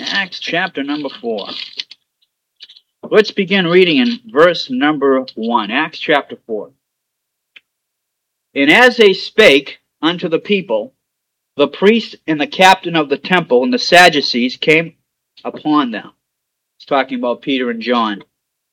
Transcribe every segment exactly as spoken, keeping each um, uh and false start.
Acts chapter number four. Let's begin reading in verse number one. Acts chapter four. And as they spake unto the people, the priest and the captain of the temple and the Sadducees came upon them. It's talking about Peter and John.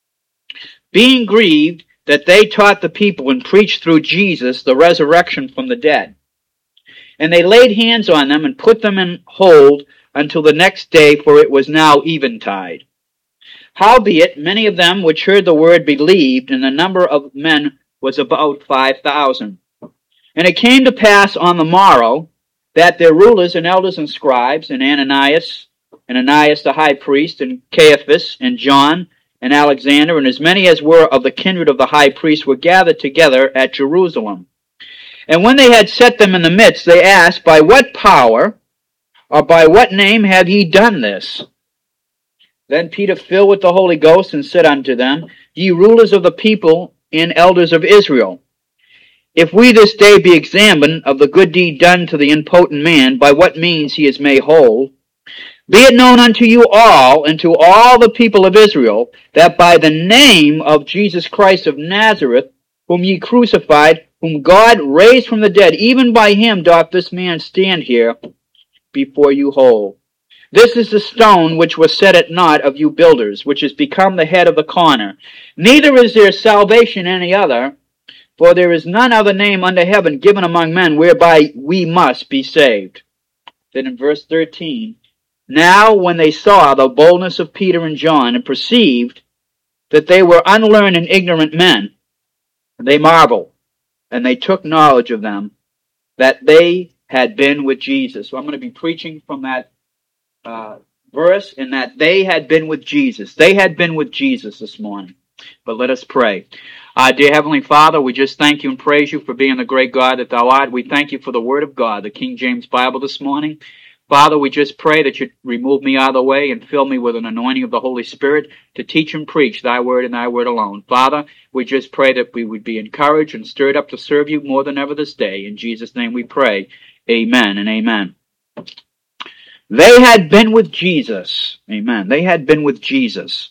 Being grieved that they taught the people and preached through Jesus the resurrection from the dead. And they laid hands on them and put them in hold until the next day, for it was now eventide. Howbeit, many of them which heard the word believed, and the number of men was about five thousand. And it came to pass on the morrow that their rulers and elders and scribes, and Ananias, and Ananias the high priest, and Caiaphas, and John, and Alexander, and as many as were of the kindred of the high priest, were gathered together at Jerusalem. And when they had set them in the midst, they asked, By what power, or by what name have ye done this? Then Peter, filled with the Holy Ghost, and said unto them, Ye rulers of the people and elders of Israel, if we this day be examined of the good deed done to the impotent man, by what means he is made whole, be it known unto you all, and to all the people of Israel, that by the name of Jesus Christ of Nazareth, whom ye crucified, whom God raised from the dead, even by him doth this man stand here before you whole. This is the stone which was set at naught of you builders, which is become the head of the corner. Neither is there salvation in any other, for there is none other name under heaven given among men whereby we must be saved. Then in verse thirteen, Now when they saw the boldness of Peter and John, and perceived that they were unlearned and ignorant men, they marveled, and they took knowledge of them, that they had been with Jesus. So I'm going to be preaching from that uh, verse, and that they had been with Jesus. They had been with Jesus this morning. But let us pray. Uh, dear Heavenly Father, we just thank you and praise you for being the great God that thou art. We thank you for the Word of God, the King James Bible this morning. Father, we just pray that you remove me out of the way and fill me with an anointing of the Holy Spirit to teach and preach thy word and thy word alone. Father, we just pray that we would be encouraged and stirred up to serve you more than ever this day. In Jesus' name we pray. Amen and amen. They had been with Jesus. Amen. They had been with Jesus.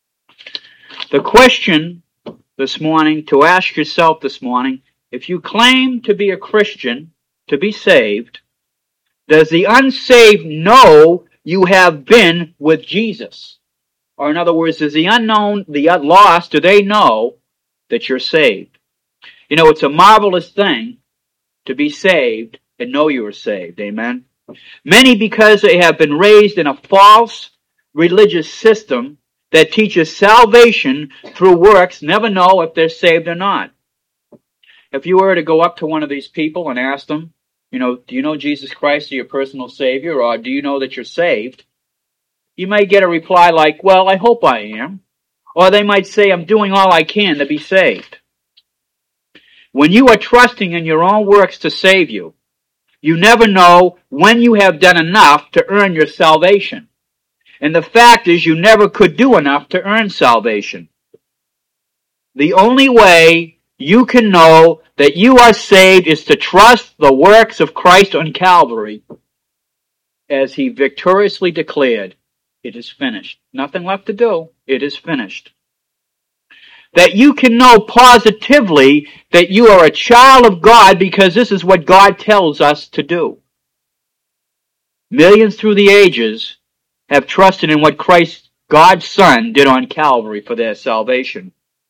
The question this morning to ask yourself this morning, if you claim to be a Christian, to be saved, does the unsaved know you have been with Jesus? Or in other words, does the unknown, the lost, do they know that you're saved? You know, it's a marvelous thing to be saved and know you are saved. Amen? Many, because they have been raised in a false religious system that teaches salvation through works, never know if they're saved or not. If you were to go up to one of these people and ask them, you know, do you know Jesus Christ as your personal Savior, or do you know that you're saved? You may get a reply like, well, I hope I am. Or they might say, I'm doing all I can to be saved. When you are trusting in your own works to save you, you never know when you have done enough to earn your salvation. And the fact is, you never could do enough to earn salvation. The only way you can know that you are saved is to trust the works of Christ on Calvary, as he victoriously declared, it is finished. Nothing left to do. It is finished. That you can know positively that you are a child of God because this is what God tells us to do. Millions through the ages have trusted in what Christ, God's Son, did on Calvary for their salvation.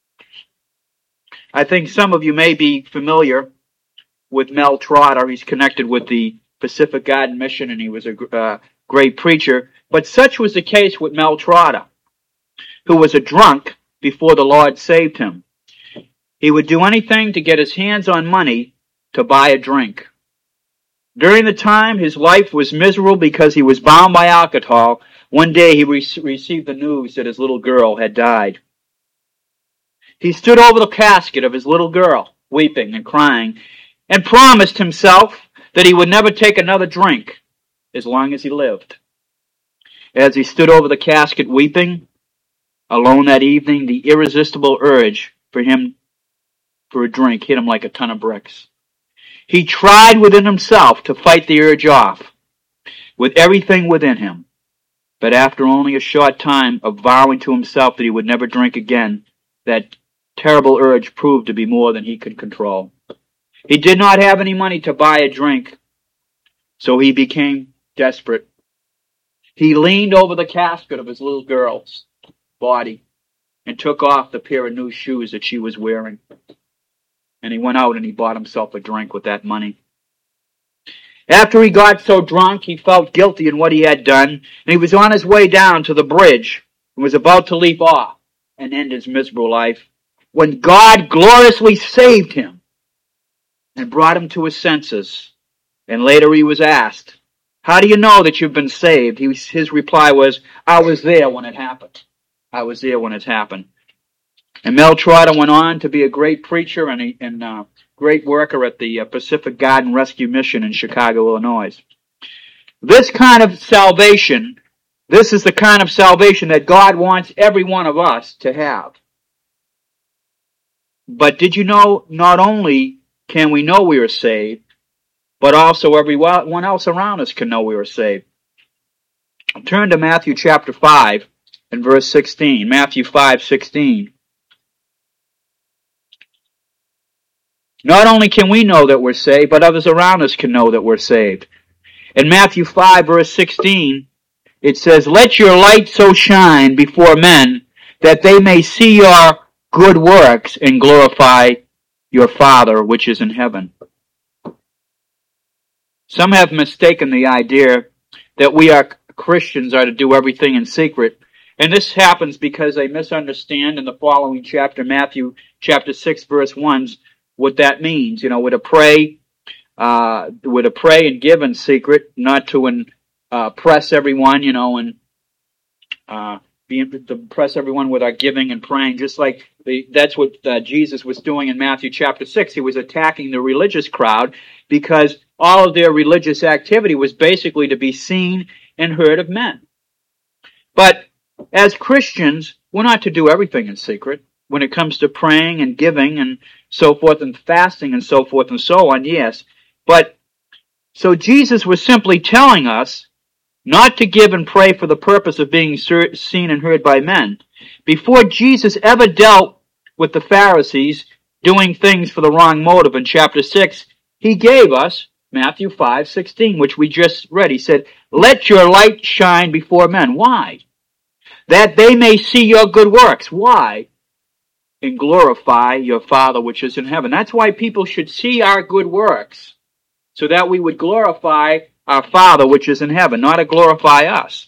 I think some of you may be familiar with Mel Trotter. He's connected with the Pacific Garden Mission, and he was a uh, great preacher. But such was the case with Mel Trotter, who was a drunk before the Lord saved him. He would do anything to get his hands on money to buy a drink. During the time his life was miserable because he was bound by alcohol, one day he re- received the news that his little girl had died. He stood over the casket of his little girl, weeping and crying, and promised himself that he would never take another drink as long as he lived. As he stood over the casket weeping, alone that evening, the irresistible urge for him for a drink hit him like a ton of bricks. He tried within himself to fight the urge off with everything within him, But after only a short time of vowing to himself that he would never drink again, that terrible urge proved to be more than he could control. He did not have any money to buy a drink, so he became desperate. He leaned over the casket of his little girl's body and took off the pair of new shoes that she was wearing. And he went out and he bought himself a drink with that money. After he got so drunk, he felt guilty in what he had done, and he was on his way down to the bridge and was about to leap off and end his miserable life when God gloriously saved him and brought him to his senses. And later he was asked, "How do you know that you've been saved?" He was, his reply was, "I was there when it happened. I was there when it happened." And Mel Trotter went on to be a great preacher and a and, uh, great worker at the uh, Pacific Garden Rescue Mission in Chicago, Illinois. This kind of salvation, this is the kind of salvation that God wants every one of us to have. But did you know, not only can we know we are saved, but also everyone else around us can know we are saved. Turn to Matthew chapter five and verse sixteen. Matthew five sixteen. Not only can we know that we're saved, but others around us can know that we're saved. In Matthew five verse sixteen, it says, "Let your light so shine before men that they may see your good works and glorify your Father which is in heaven." Some have mistaken the idea that we are Christians are to do everything in secret. And this happens because they misunderstand in the following chapter, Matthew chapter six, verse one, what that means. You know, we're to pray, uh, we're to pray and give in secret, not to in, uh, press everyone, you know, and uh, be to impress everyone with our giving and praying, just like the, that's what uh, Jesus was doing in Matthew chapter six. He was attacking the religious crowd because all of their religious activity was basically to be seen and heard of men. But as Christians, we're not to do everything in secret. When it comes to praying and giving and so forth and fasting and so forth and so on, yes. But so Jesus was simply telling us not to give and pray for the purpose of being seen and heard by men. Before Jesus ever dealt with the Pharisees doing things for the wrong motive in chapter six, he gave us Matthew five sixteen, which we just read. He said, "Let your light shine before men." Why? "That they may see your good works." Why? "And glorify your Father which is in heaven." That's why people should see our good works, so that we would glorify our Father which is in heaven, not to glorify us.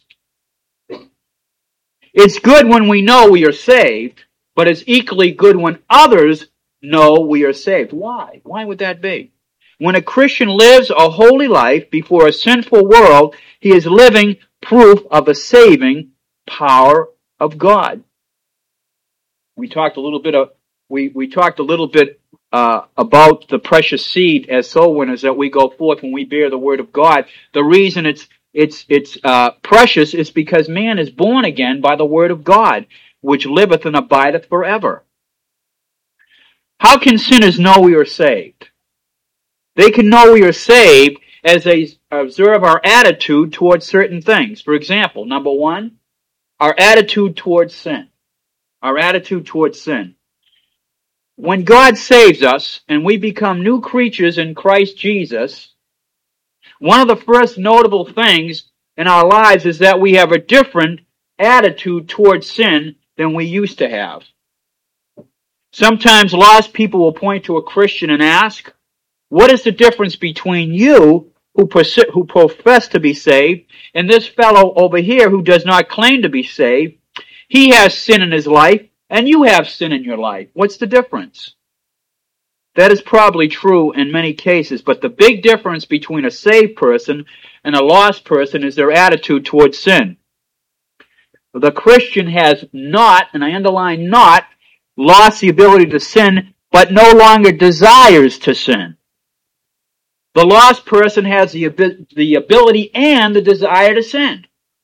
It's good when we know we are saved, but it's equally good when others know we are saved. Why? Why would that be? When a Christian lives a holy life before a sinful world, he is living proof of the saving power of God. We talked a little bit of we we talked a little bit uh, about the precious seed as soul winners that we go forth when we bear the word of God. The reason it's it's it's uh, precious is because man is born again by the word of God, which liveth and abideth forever. How can sinners know we are saved? They can know we are saved as they observe our attitude towards certain things. For example, number one, our attitude towards sin. Our attitude towards sin. When God saves us and we become new creatures in Christ Jesus, one of the first notable things in our lives is that we have a different attitude towards sin than we used to have. Sometimes lost people will point to a Christian and ask, "What is the difference between you who, persi- who profess to be saved and this fellow over here who does not claim to be saved? He has sin in his life and you have sin in your life. What's the difference?" That is probably true in many cases, but the big difference between a saved person and a lost person is their attitude towards sin. The Christian has not, and I underline not, lost the ability to sin, but no longer desires to sin. The lost person has the, the ability and the desire to sin.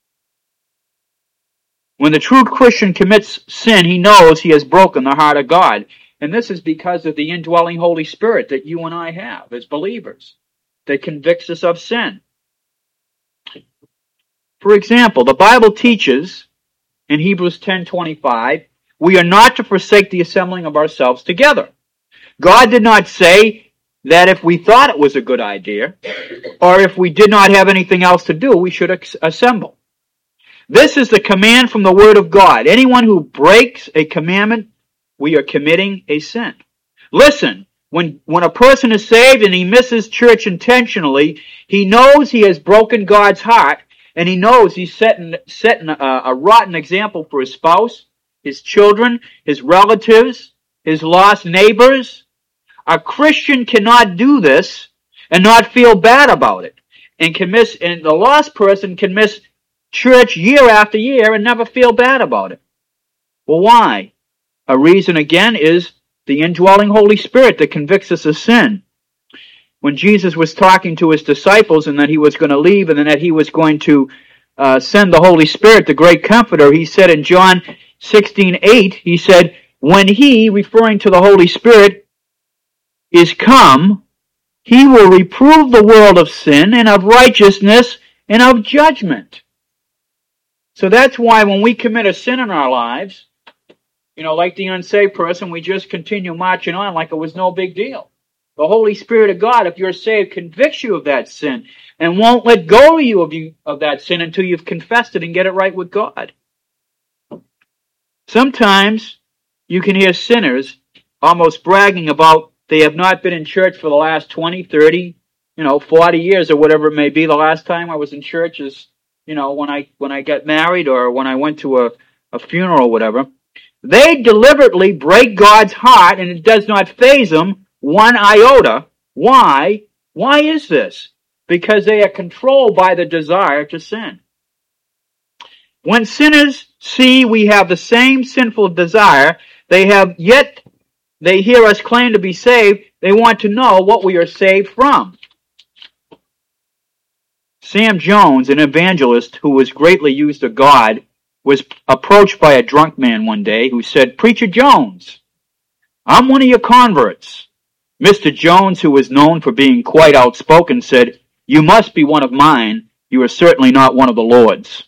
When the true Christian commits sin, he knows he has broken the heart of God. And this is because of the indwelling Holy Spirit that you and I have as believers that convicts us of sin. For example, the Bible teaches in Hebrews ten twenty-five, we are not to forsake the assembling of ourselves together. God did not say that if we thought it was a good idea, or if we did not have anything else to do, we should assemble. This is the command from the Word of God. Anyone who breaks a commandment, we are committing a sin. Listen, when, when a person is saved and he misses church intentionally, he knows he has broken God's heart, and he knows he's setting, setting a, a rotten example for his spouse, his children, his relatives, his lost neighbors. A Christian cannot do this and not feel bad about it. And can miss, and the lost person can miss church year after year and never feel bad about it. Well, why? A reason again is the indwelling Holy Spirit that convicts us of sin. When Jesus was talking to his disciples and that he was going to leave and then that he was going to uh, send the Holy Spirit, the great comforter, he said in John sixteen eight, he said, when he, referring to the Holy Spirit, is come, he will reprove the world of sin and of righteousness and of judgment. So that's why when we commit a sin in our lives, you know, like the unsaved person, we just continue marching on like it was no big deal. The Holy Spirit of God, if you're saved, convicts you of that sin and won't let go of you of, you, of that sin until you've confessed it and get it right with God. Sometimes you can hear sinners almost bragging about they have not been in church for the last twenty, thirty, you know, forty years or whatever it may be. The last time I was in church is, you know, when I when I got married or when I went to a, a funeral or whatever. They deliberately break God's heart and it does not faze them one iota. Why? Why is this? Because they are controlled by the desire to sin. When sinners see we have the same sinful desire, they have yet, they hear us claim to be saved, they want to know what we are saved from. Sam Jones, an evangelist who was greatly used of God, was approached by a drunk man one day who said, Preacher Jones, I'm one of your converts. Mister Jones, who was known for being quite outspoken, said, You must be one of mine. You are certainly not one of the Lord's.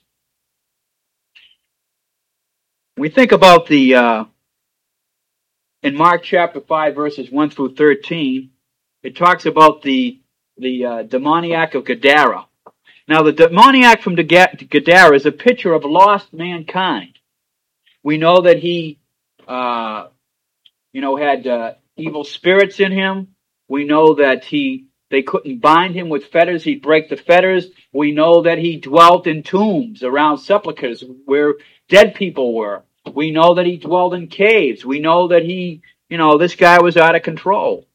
We think about the, uh, in Mark chapter five, verses one through thirteen, it talks about the, the uh, demoniac of Gadara. Now, the demoniac from Gadara is a picture of lost mankind. We know that he, uh, you know, had uh, evil spirits in him. We know that he, they couldn't bind him with fetters. He'd break the fetters. We know that he dwelt in tombs around sepulchres where dead people were. We know that he dwelled in caves. We know that he, you know, this guy was out of control.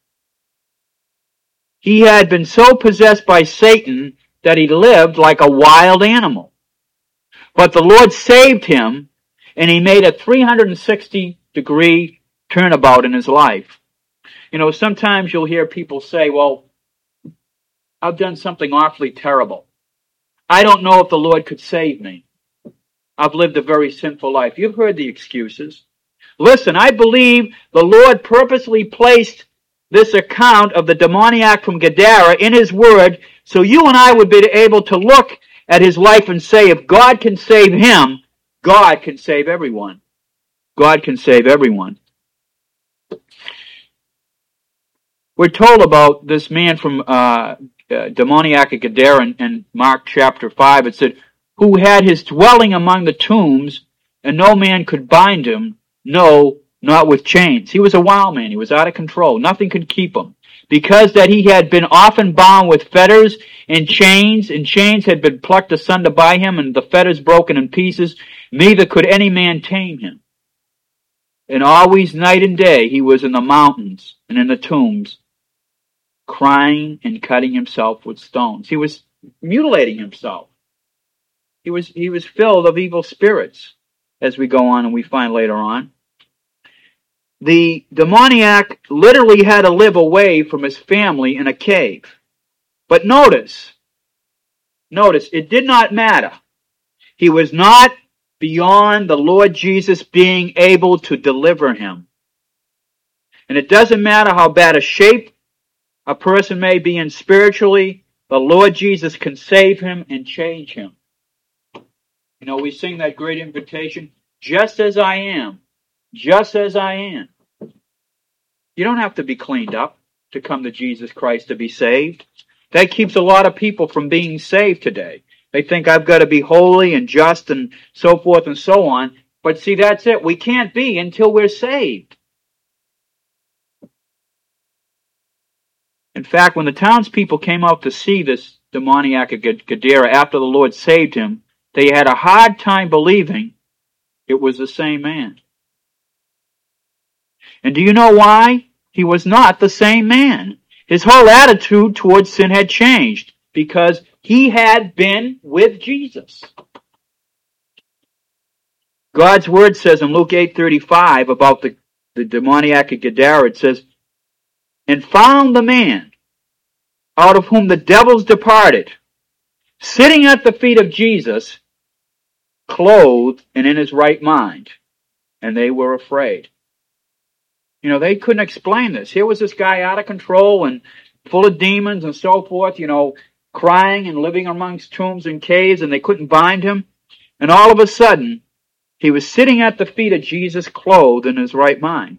He had been so possessed by Satan that he lived like a wild animal. But the Lord saved him, and he made a three hundred sixty degree turnabout in his life. You know, sometimes you'll hear people say, well, I've done something awfully terrible. I don't know if the Lord could save me. I've lived a very sinful life. You've heard the excuses. Listen, I believe the Lord purposely placed this account of the demoniac from Gadara in His Word so you and I would be able to look at his life and say, if God can save him, God can save everyone. God can save everyone. We're told about this man from uh, uh, demoniac of Gadara in, in Mark chapter five. It said, who had his dwelling among the tombs, and no man could bind him, no, not with chains. He was a wild man. He was out of control. Nothing could keep him. Because that he had been often bound with fetters and chains, and chains had been plucked asunder by him, and the fetters broken in pieces, neither could any man tame him. And always night and day he was in the mountains and in the tombs, crying and cutting himself with stones. He was mutilating himself. He was, he was filled of evil spirits, as we go on and we find later on. The demoniac literally had to live away from his family in a cave. But notice, notice, it did not matter. He was not beyond the Lord Jesus being able to deliver him. And it doesn't matter how bad a shape a person may be in spiritually, the Lord Jesus can save him and change him. You know, we sing that great invitation, just as I am, just as I am. You don't have to be cleaned up to come to Jesus Christ to be saved. That keeps a lot of people from being saved today. They think I've got to be holy and just and so forth and so on. But see, that's it. We can't be until we're saved. In fact, when the townspeople came out to see this demoniac of Gadara after the Lord saved him, they had a hard time believing it was the same man. And do you know why? He was not the same man. His whole attitude towards sin had changed because he had been with Jesus. God's word says in Luke eight thirty-five about the, the demoniac of Gadara, it says, and found the man out of whom the devils departed, sitting at the feet of Jesus, clothed and in his right mind. And they were afraid. You know, they couldn't explain this. Here was this guy out of control and full of demons and so forth, you know, crying and living amongst tombs and caves, and they couldn't bind him. And all of a sudden, he was sitting at the feet of Jesus, clothed in his right mind.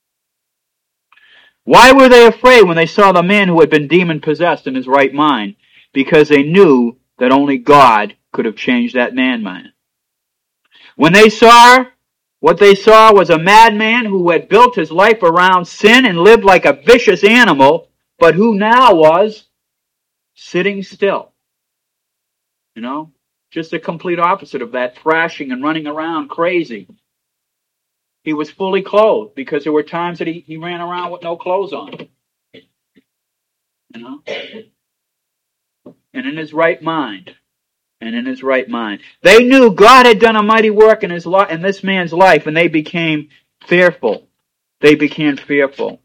Why were they afraid when they saw the man who had been demon-possessed in his right mind? Because they knew that only God could have changed that man mind. When they saw, what they saw was a madman who had built his life around sin and lived like a vicious animal, but who now was sitting still. You know? Just the complete opposite of that, thrashing and running around crazy. He was fully clothed because there were times that he, he ran around with no clothes on. You know? And in his right mind. And in his right mind. They knew God had done a mighty work in his li- in this man's life, and they became fearful. They became fearful.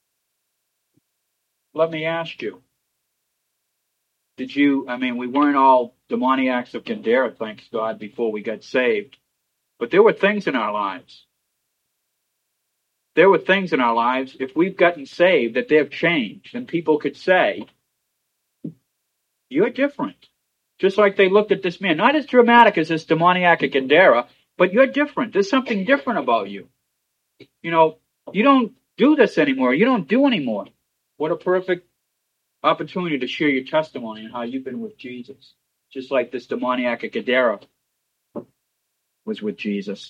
Let me ask you. Did you, I mean, we weren't all demoniacs of Gadara, thanks God, before we got saved. But there were things in our lives. There were things in our lives, if we've gotten saved, that they've changed. And people could say, you're different. Just like they looked at this man. Not as dramatic as this demoniac of Gadara, but you're different. There's something different about you. You know, you don't do this anymore. You don't do anymore. What a perfect opportunity to share your testimony and how you've been with Jesus. Just like this demoniac of Gadara was with Jesus.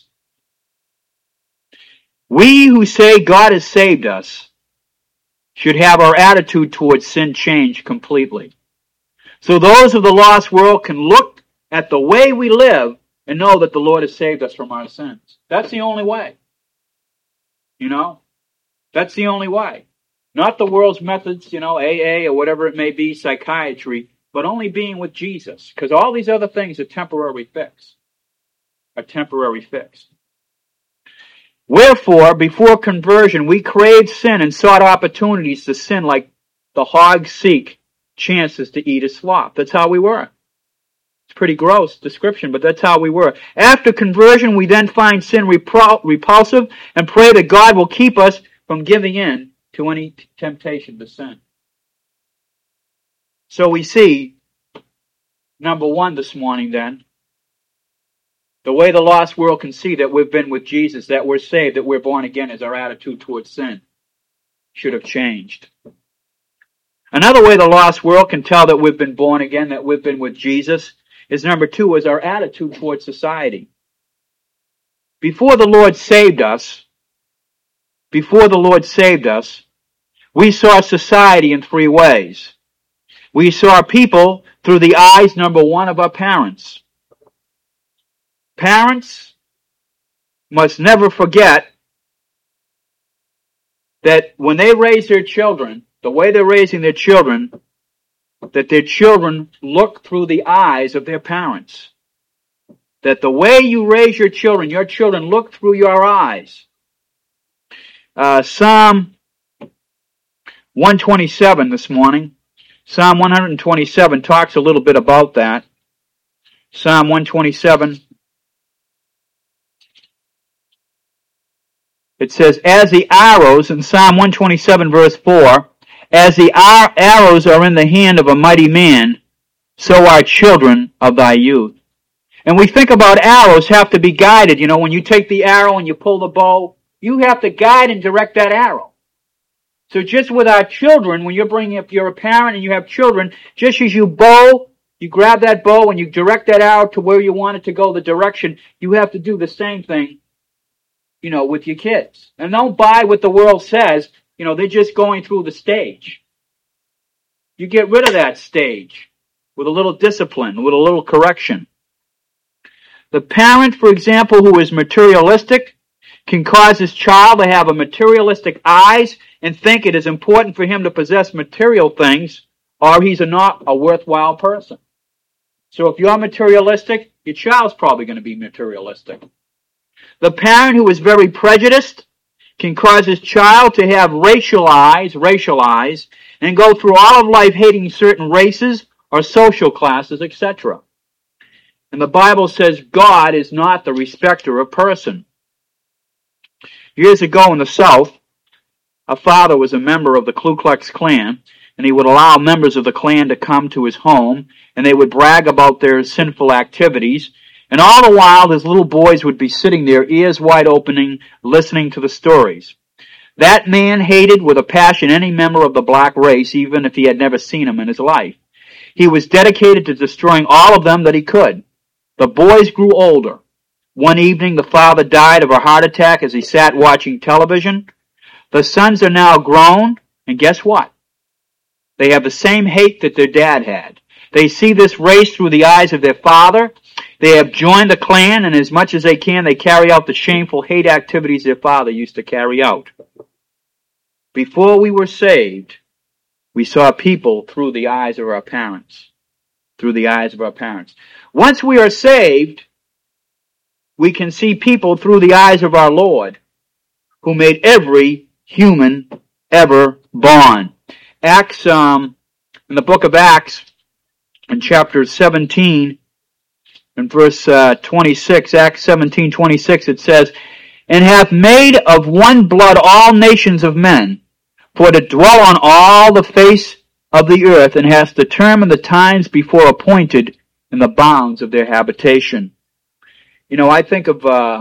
We who say God has saved us should have our attitude towards sin changed completely. So those of the lost world can look at the way we live and know that the Lord has saved us from our sins. That's the only way. You know? That's the only way. Not the world's methods, you know, A A or whatever it may be, psychiatry, but only being with Jesus. Because all these other things are temporary fix. A temporary fix. Wherefore, before conversion, we craved sin and sought opportunities to sin like the hogs seek chances to eat a slop. That's how we were. It's a pretty gross description, but that's how we were. After conversion, we then find sin repul- repulsive and pray that God will keep us from giving in to any temptation to sin. So we see, number one this morning then, the way the lost world can see that we've been with Jesus, that we're saved, that we're born again, is our attitude towards sin should have changed. Another way the lost world can tell that we've been born again, that we've been with Jesus, is number two, is our attitude towards society. Before the Lord saved us, before the Lord saved us, we saw society in three ways. We saw people through the eyes, number one, of our parents. Parents must never forget that when they raise their children, the way they're raising their children, that their children look through the eyes of their parents. That the way you raise your children, your children look through your eyes. Uh, Psalm one twenty-seven this morning. Psalm one twenty-seven talks a little bit about that. Psalm one twenty-seven. It says, as the arrows, in Psalm one twenty-seven verse four, as the ar- arrows are in the hand of a mighty man, so are children of thy youth. And we think about arrows have to be guided. You know, when you take the arrow and you pull the bow, you have to guide and direct that arrow. So just with our children, when you're bringing up, you're a parent and you have children, just as you bow, you grab that bow and you direct that arrow to where you want it to go, the direction, you have to do the same thing, you know, with your kids. And don't buy what the world says, you know, they're just going through the stage. You get rid of that stage with a little discipline, with a little correction. The parent, for example, who is materialistic can cause his child to have a materialistic eyes and think it is important for him to possess material things, or he's a not a worthwhile person. So if you're materialistic, your child's probably going to be materialistic. The parent who is very prejudiced can cause his child to have racial eyes, racial eyes, and go through all of life hating certain races or social classes, et cetera. And the Bible says God is not the respecter of person. Years ago in the South, a father was a member of the Ku Klux Klan, and he would allow members of the Klan to come to his home, and they would brag about their sinful activities, and all the while his little boys would be sitting there, ears wide opening, listening to the stories. That man hated with a passion any member of the black race, even if he had never seen him in his life. He was dedicated to destroying all of them that he could. The boys grew older. One evening, the father died of a heart attack as he sat watching television. The sons are now grown, and guess what? They have the same hate that their dad had. They see this race through the eyes of their father. They have joined the Klan, and as much as they can, they carry out the shameful hate activities their father used to carry out. Before we were saved, we saw people through the eyes of our parents. Through the eyes of our parents. Once we are saved, we can see people through the eyes of our Lord, who made every human ever born. Acts, um, in the book of Acts, in chapter seventeen, in verse uh, twenty-six, Acts seventeen twenty-six, it says, "And hath made of one blood all nations of men, for to dwell on all the face of the earth, and hath determined the times before appointed in the bounds of their habitation." You know, I think of, uh,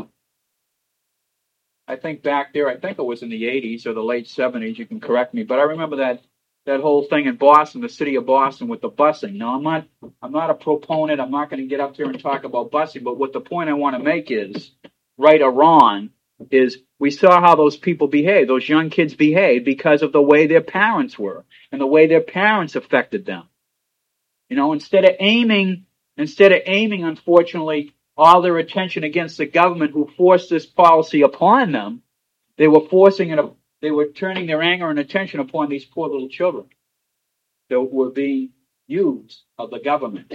I think back there, I think it was in the eighties or the late seventies, you can correct me, but I remember that, that whole thing in Boston, the city of Boston with the busing. Now, I'm not, I'm not a proponent, I'm not going to get up there and talk about busing, but what the point I want to make is, right or wrong, is we saw how those people behaved, those young kids behaved because of the way their parents were and the way their parents affected them. You know, instead of aiming, instead of aiming, unfortunately, all their attention against the government who forced this policy upon them, they were forcing it, they were turning their anger and attention upon these poor little children that were being used of the government.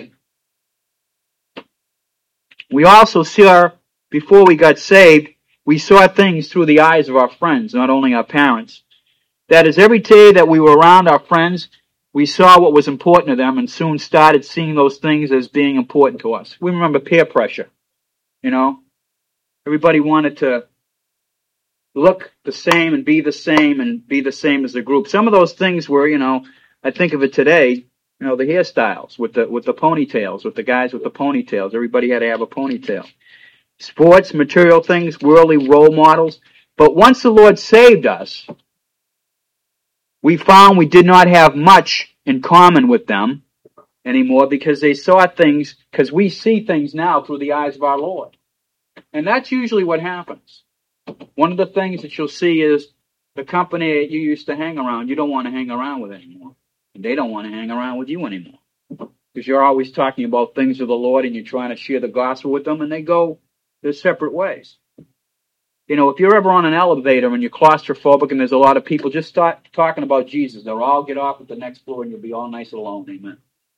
We also saw, before we got saved, we saw things through the eyes of our friends, not only our parents. That is, every day that we were around our friends, we saw what was important to them and soon started seeing those things as being important to us. We remember peer pressure, you know. Everybody wanted to look the same and be the same and be the same as the group. Some of those things were, you know, I think of it today, you know, the hairstyles with the with the ponytails, with the guys with the ponytails. Everybody had to have a ponytail. Sports, material things, worldly role models. But once the Lord saved us, we found we did not have much in common with them anymore because they saw things, because we see things now through the eyes of our Lord. And that's usually what happens. One of the things that you'll see is the company that you used to hang around, you don't want to hang around with anymore. And they don't want to hang around with you anymore. Because you're always talking about things of the Lord and you're trying to share the gospel with them and they go their separate ways. You know, if you're ever on an elevator and you're claustrophobic and there's a lot of people, just start talking about Jesus. They'll all get off at the next floor and you'll be all nice and alone. Amen.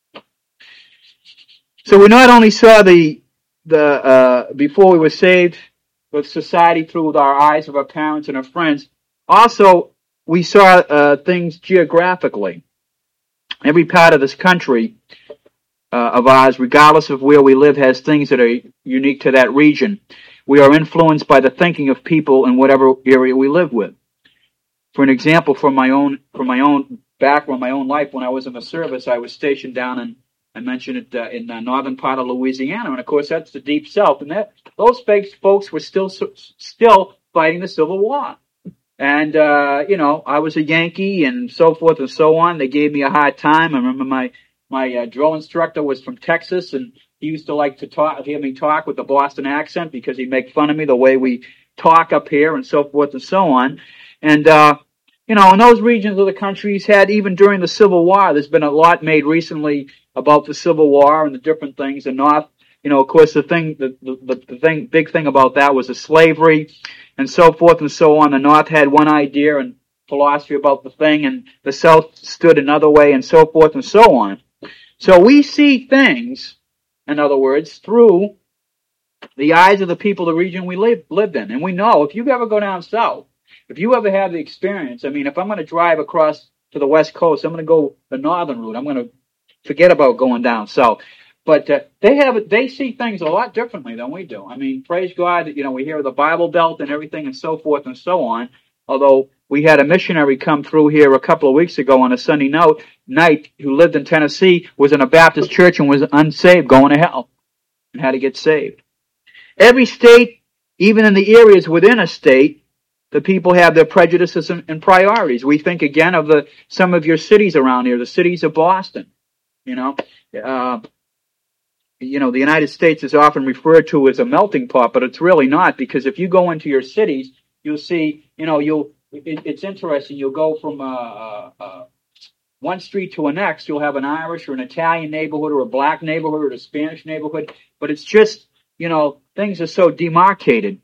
So we not only saw the, the uh, before we were saved, with society through our eyes of our parents and our friends, also we saw uh, things geographically. Every part of this country uh, of ours, regardless of where we live, has things that are unique to that region. We are influenced by the thinking of people in whatever area we live with. For an example, from my own from my own background, my own life, when I was in the service, I was stationed down in I mentioned it uh, in the northern part of Louisiana, and of course that's the Deep South. And that those folks, folks were still still fighting the Civil War. And uh, you know, I was a Yankee and so forth and so on. They gave me a hard time. I remember my my uh, drill instructor was from Texas, and he used to like to talk, hear me talk with the Boston accent because he'd make fun of me the way we talk up here and so forth and so on. And uh, you know, in those regions of the country, he's had even during the Civil War. There's been a lot made recently about the Civil War and the different things. The North, you know, of course, the thing, the, the, the thing, big thing about that was the slavery and so forth and so on. The North had one idea and philosophy about the thing, and the South stood another way, and so forth and so on. So we see things, in other words, through the eyes of the people of the region we live, lived in. And we know, if you ever go down south, if you ever have the experience, I mean, if I'm going to drive across to the West Coast, I'm going to go the northern route. I'm going to forget about going down south. But uh, they have they see things a lot differently than we do. I mean, praise God that, you know, we hear the Bible Belt and everything and so forth and so on. Although we had a missionary come through here a couple of weeks ago on a Sunday note, night who lived in Tennessee, was in a Baptist church and was unsaved, going to hell, and had to get saved. Every state, even in the areas within a state, the people have their prejudices and, and priorities. We think again of the some of your cities around here, the cities of Boston. You know, uh, you know, the United States is often referred to as a melting pot, but it's really not, because if you go into your cities, you'll see, you know, you'll it, it's interesting. You'll go from uh, uh, uh, one street to the next. You'll have an Irish or an Italian neighborhood or a black neighborhood or a Spanish neighborhood, but it's just, you know, things are so demarcated.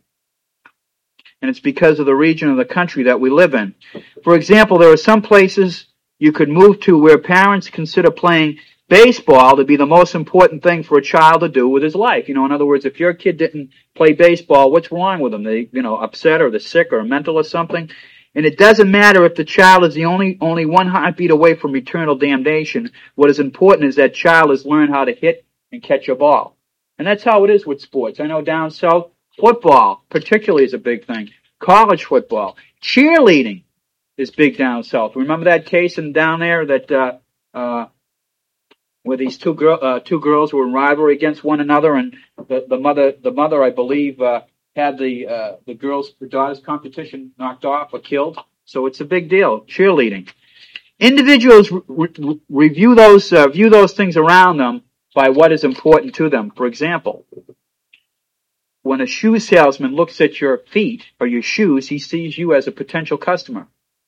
And it's because of the region of the country that we live in. For example, there are some places you could move to where parents consider playing baseball to be the most important thing for a child to do with his life. You know, in other words, if your kid didn't play baseball, what's wrong with them? They, you know, upset or they're sick or mental or something. And it doesn't matter if the child is the only only one heartbeat away from eternal damnation. What is important is that child has learned how to hit and catch a ball. And that's how it is with sports. I know down south, football particularly is a big thing. College football. Cheerleading is big down south. Remember that case in down there that uh, uh, where these two girl uh, two girls were in rivalry against one another, and the, the mother the mother I believe uh, had the uh, the girls her daughter's competition knocked off or killed. So it's a big deal. Cheerleading. Individuals re- re- review those uh, view those things around them by what is important to them. For example, when a shoe salesman looks at your feet or your shoes, he sees you as a potential customer.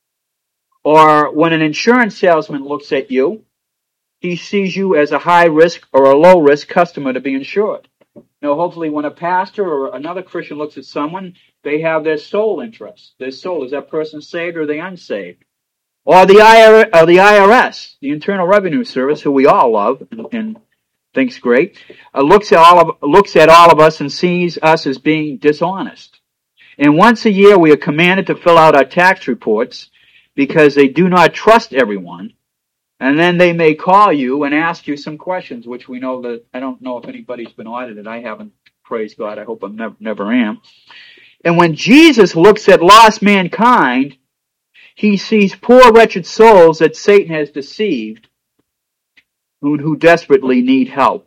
Or when an insurance salesman looks at you, he sees you as a high-risk or a low-risk customer to be insured. Now, hopefully when a pastor or another Christian looks at someone, they have their soul interest. Their soul, is that person saved or are they unsaved? Or the I R S, or the I R S, the Internal Revenue Service, who we all love and, and thinks great, uh, looks at all of looks at all of us and sees us as being dishonest. And once a year we are commanded to fill out our tax reports because they do not trust everyone. And then they may call you and ask you some questions, which we know that, I don't know if anybody's been audited. I haven't, praise God. I hope I never, never am. And when Jesus looks at lost mankind, he sees poor, wretched souls that Satan has deceived who, who desperately need help.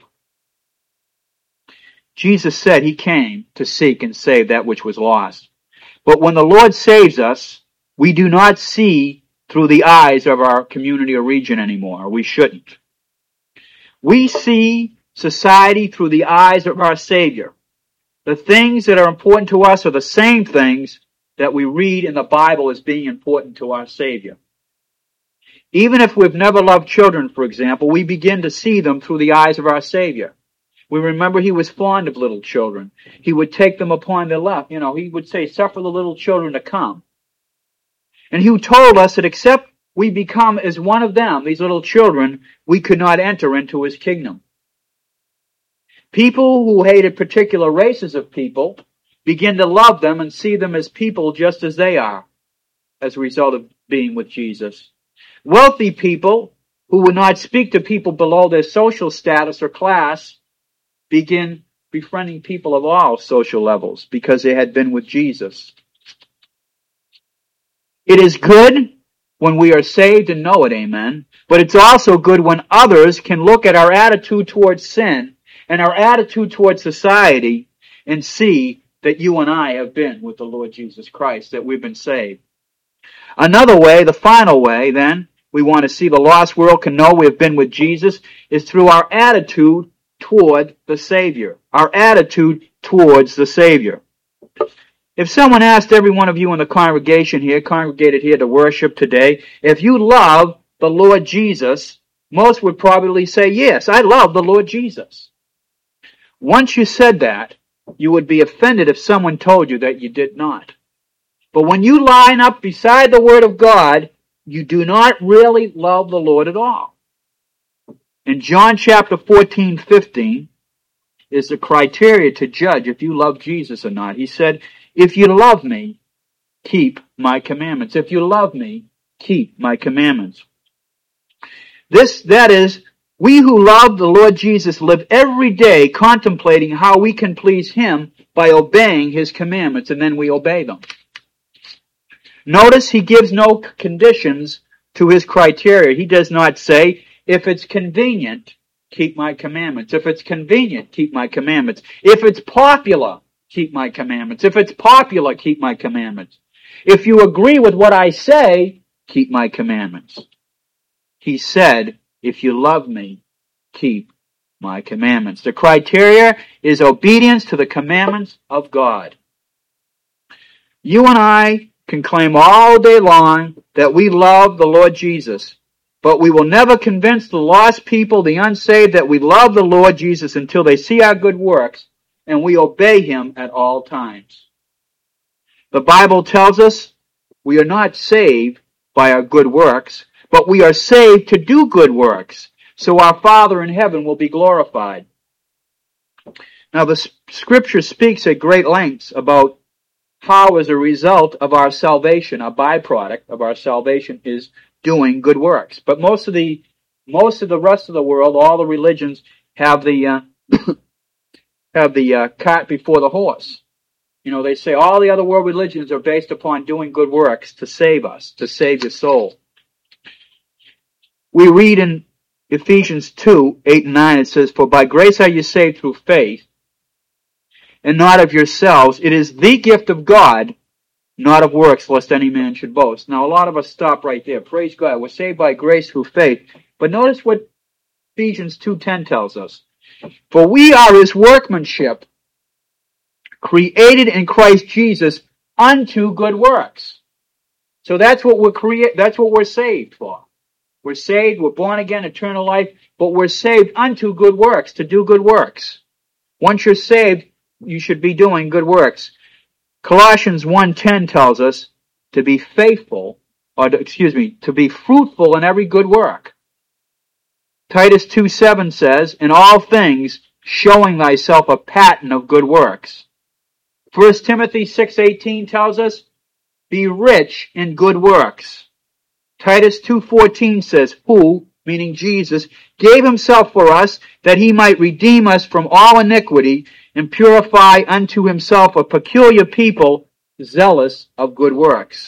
Jesus said he came to seek and save that which was lost. But when the Lord saves us, we do not see through the eyes of our community or region anymore. We shouldn't. We see society through the eyes of our Savior. The things that are important to us are the same things that we read in the Bible as being important to our Savior. Even if we've never loved children, for example, we begin to see them through the eyes of our Savior. We remember he was fond of little children. He would take them upon their lap. You know, he would say, suffer the little children to come. And he told us that except we become as one of them, these little children, we could not enter into his kingdom. People who hated particular races of people begin to love them and see them as people just as they are, as a result of being with Jesus. Wealthy people who would not speak to people below their social status or class begin befriending people of all social levels because they had been with Jesus. It is good when we are saved and know it, amen. But it's also good when others can look at our attitude towards sin and our attitude towards society and see that you and I have been with the Lord Jesus Christ, that we've been saved. Another way, the final way, then, we want to see the lost world can know we have been with Jesus is through our attitude toward the Savior. Our attitude towards the Savior. If someone asked every one of you in the congregation here, congregated here to worship today, if you love the Lord Jesus, most would probably say, yes, I love the Lord Jesus. Once you said that, you would be offended if someone told you that you did not. But when you line up beside the Word of God, you do not really love the Lord at all. In John chapter fourteen, fifteen is the criteria to judge if you love Jesus or not. He said, if you love me, keep my commandments. If you love me, keep my commandments. This, that is, we who love the Lord Jesus live every day contemplating how we can please Him by obeying His commandments, and then we obey them. Notice He gives no conditions to His criteria. He does not say, if it's convenient, keep my commandments. If it's convenient, keep my commandments. If it's popular, keep my commandments. If it's popular, keep my commandments. If you agree with what I say, keep my commandments. He said, if you love me, keep my commandments. The criteria is obedience to the commandments of God. You and I can claim all day long that we love the Lord Jesus, but we will never convince the lost people, the unsaved, that we love the Lord Jesus until they see our good works and we obey Him at all times. The Bible tells us we are not saved by our good works, but we are saved to do good works, so our Father in heaven will be glorified. Now the Scripture speaks at great lengths about how, as a result of our salvation, a byproduct of our salvation is doing good works. But most of the most of the rest of the world, all the religions, have the uh, have the uh, cart before the horse. You know, they say all the other world religions are based upon doing good works to save us, to save your soul. We read in Ephesians two, eight and nine, it says, for by grace are you saved through faith, and not of yourselves. It is the gift of God, not of works, lest any man should boast. Now, a lot of us stop right there. Praise God. We're saved by grace through faith. But notice what Ephesians two ten tells us. For we are His workmanship, created in Christ Jesus unto good works. So that's what we're create. That's what we're saved for. We're saved. We're born again, eternal life. But we're saved unto good works, to do good works. Once you're saved, you should be doing good works. Colossians one ten tells us to be faithful, or to, excuse me, to be fruitful in every good work. Titus two seven says, in all things, showing thyself a pattern of good works. First Timothy six eighteen tells us, be rich in good works. Titus two fourteen says, who, meaning Jesus, gave Himself for us, that He might redeem us from all iniquity, and purify unto Himself a peculiar people, zealous of good works.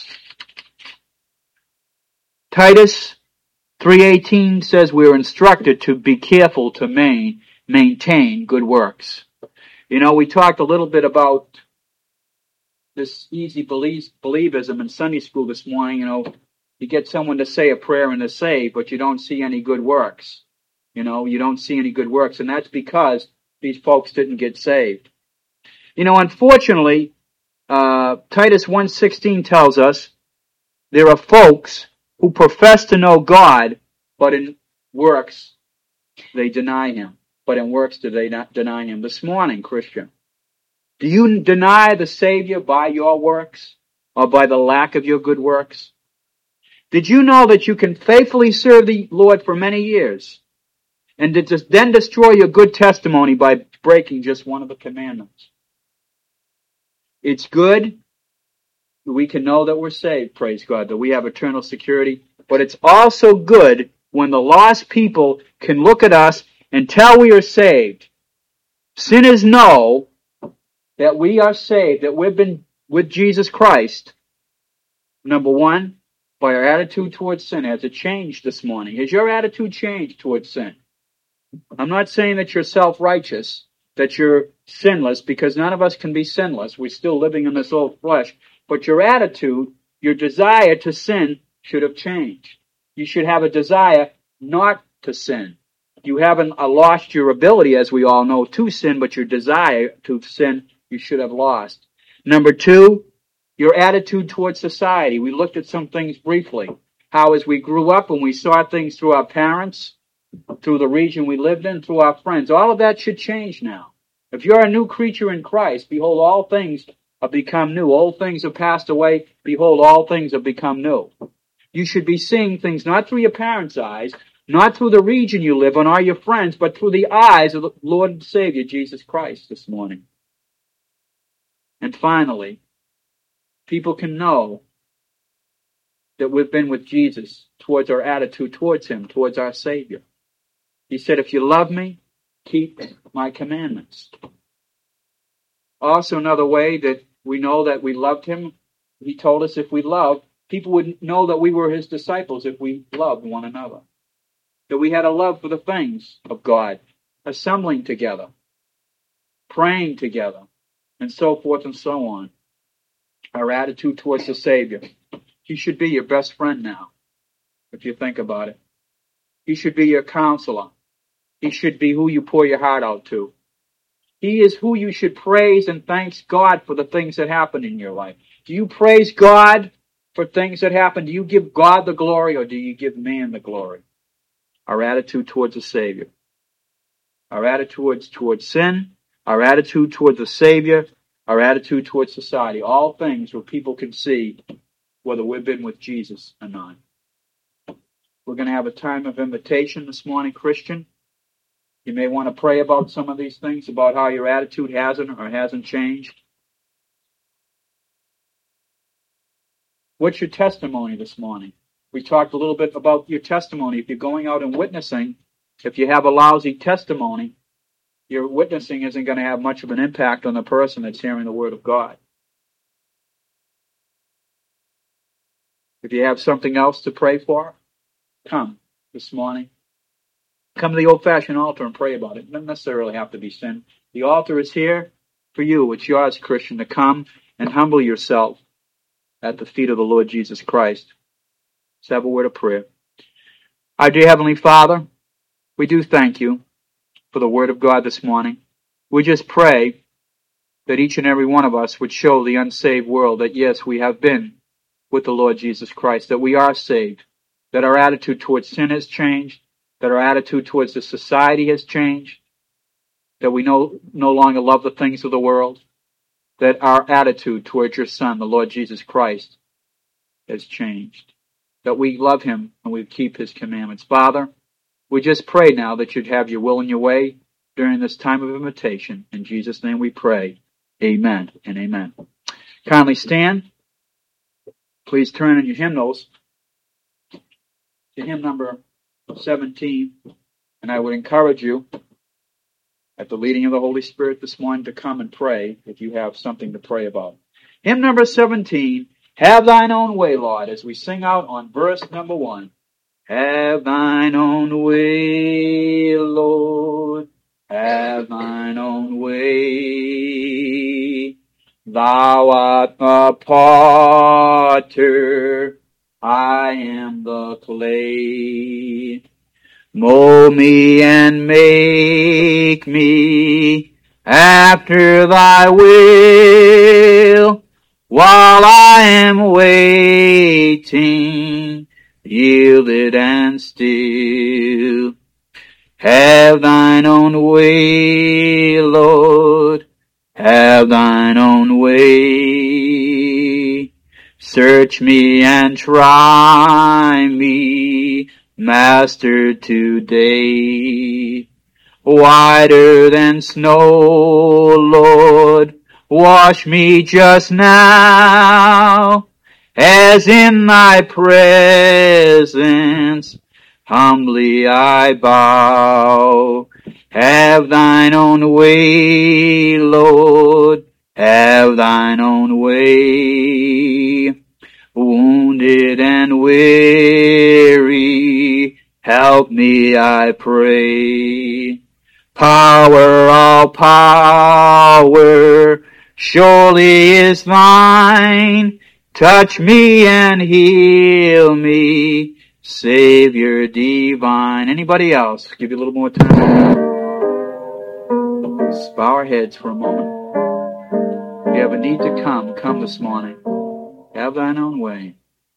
Titus three eighteen says we are instructed to be careful to main, maintain good works. You know, we talked a little bit about this easy belief, believism in Sunday school this morning. You know, you get someone to say a prayer and to say, but you don't see any good works. You know, you don't see any good works, and that's because these folks didn't get saved. You know, unfortunately, uh, Titus one sixteen tells us there are folks who profess to know God, but in works they deny Him. But in works do they not deny Him? This morning, Christian, do you deny the Savior by your works or by the lack of your good works? Did you know that you can faithfully serve the Lord for many years and to then destroy your good testimony by breaking just one of the commandments? It's good. We can know that we're saved, praise God, that we have eternal security. But it's also good when the lost people can look at us and tell we are saved. Sinners know that we are saved, that we've been with Jesus Christ. Number one, by our attitude towards sin. Has it changed this morning? Has your attitude changed towards sin? I'm not saying that you're self-righteous, that you're sinless, because none of us can be sinless. We're still living in this old flesh. But your attitude, your desire to sin should have changed. You should have a desire not to sin. You haven't uh, lost your ability, as we all know, to sin, but your desire to sin you should have lost. Number two, your attitude towards society. We looked at some things briefly. How as we grew up and we saw things through our parents, through the region we lived in, through our friends, all of that should change now. If you're a new creature in Christ, behold, all things have become new. Old things have passed away. Behold, all things have become new. You should be seeing things not through your parents' eyes, not through the region you live in or your friends, but through the eyes of the Lord and Savior, Jesus Christ, this morning. And finally, people can know that we've been with Jesus towards our attitude towards Him, towards our Savior. He said, if you love me, keep my commandments. Also, another way that we know that we loved Him, He told us if we love, people would know that we were His disciples if we loved one another. That we had a love for the things of God, assembling together, praying together, and so forth and so on. Our attitude towards the Savior. He should be your best friend now, if you think about it. He should be your counselor. He should be who you pour your heart out to. He is who you should praise and thank God for the things that happen in your life. Do you praise God for things that happen? Do you give God the glory or do you give man the glory? Our attitude towards the Savior. Our attitude towards sin. Our attitude towards the Savior. Our attitude towards society. All things where people can see whether we've been with Jesus or not. We're going to have a time of invitation this morning, Christian. You may want to pray about some of these things, about how your attitude hasn't or hasn't changed. What's your testimony this morning? We talked a little bit about your testimony. If you're going out and witnessing, if you have a lousy testimony, your witnessing isn't going to have much of an impact on the person that's hearing the Word of God. If you have something else to pray for, come this morning. Come to the old-fashioned altar and pray about it. It doesn't necessarily have to be sin. The altar is here for you. It's yours, Christian, to come and humble yourself at the feet of the Lord Jesus Christ. Let's have a word of prayer. Our dear Heavenly Father, we do thank you for the Word of God this morning. We just pray that each and every one of us would show the unsaved world that, yes, we have been with the Lord Jesus Christ, that we are saved, that our attitude towards sin has changed, that our attitude towards the society has changed, that we no, no longer love the things of the world, that our attitude towards your Son, the Lord Jesus Christ, has changed, that we love Him and we keep His commandments. Father, we just pray now that you'd have your will and your way during this time of invitation. In Jesus' name we pray. Amen and amen. Kindly stand. Please turn in your hymnals to hymn number seventeen. And I would encourage you, at the leading of the Holy Spirit this morning, to come and pray if you have something to pray about. Hymn number seventeen, Have Thine Own Way, Lord, as we sing out on verse number one. Have Thine own way, Lord, have Thine own way. Thou art the potter, I am the clay. Mold me and make me after Thy will, while I am waiting, yielded and still. Have Thine own way, Lord, have Thine own way. Search me and try me, Master, today. Whiter than snow, Lord, wash me just now, as in Thy presence humbly I bow. Have Thine own way, Lord, have Thine own way. wounded and weary. Help me, I pray. Power, all power, surely is thine. Touch me and heal me, Savior divine. Anybody else? Give you a little more time. Let's bow our heads for a moment. If you have a need to come, come this morning. Have thine own way.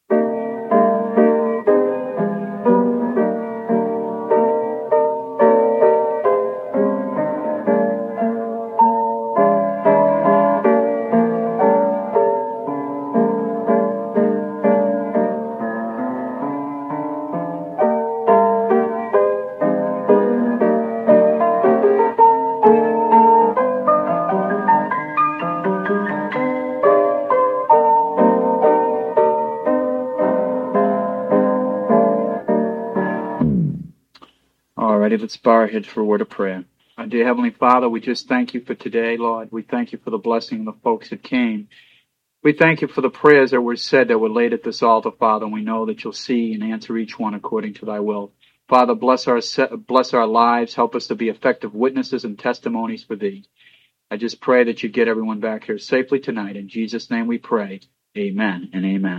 Let's bow our heads for a word of prayer. Our dear Heavenly Father, we just thank you for today, Lord. We thank you for the blessing of the folks that came. We thank you for the prayers that were said that were laid at this altar, Father. And we know that you'll see and answer each one according to thy will. Father, bless our bless our lives. Help us to be effective witnesses and testimonies for thee. I just pray that you get everyone back here safely tonight. In Jesus' name we pray. Amen and amen.